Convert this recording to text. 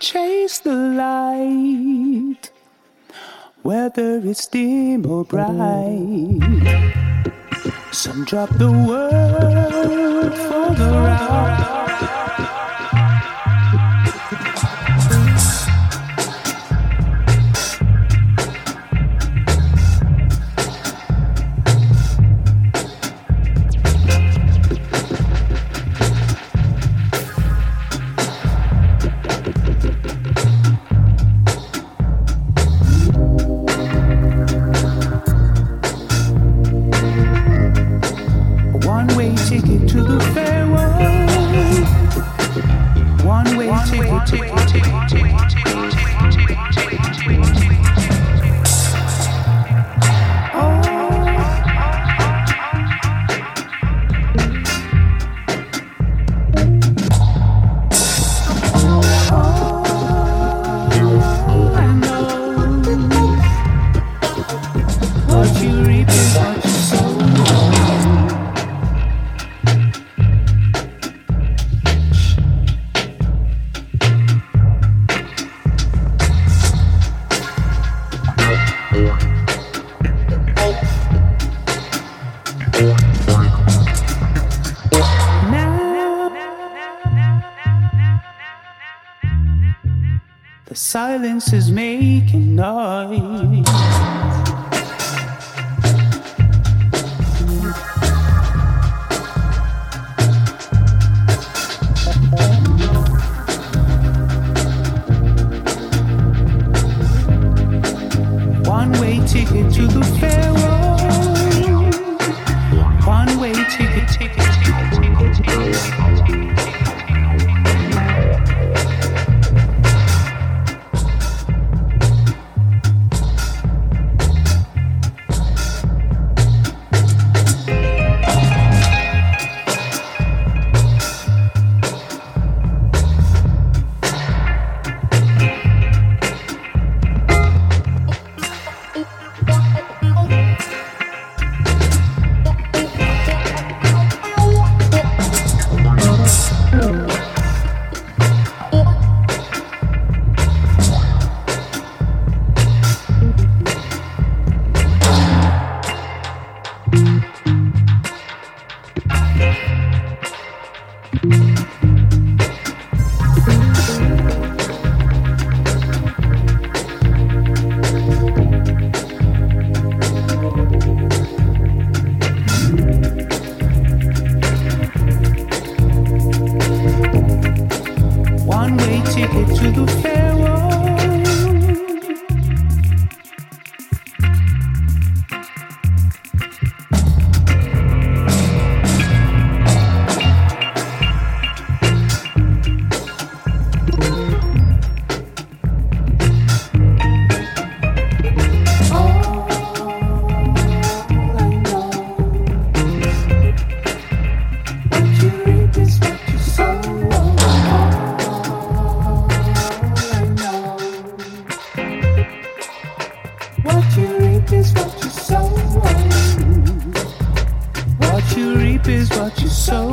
chase the light, whether it's dim or bright. Some drop the word further out. One-way ticket to the fair world. One-way ticket. I know what you reap is what you sow. The silence is making noise. One-way ticket to the fair world. One-way ticket. One-way ticket to the fair world. What you reap is what you sow. What you reap is what you sow.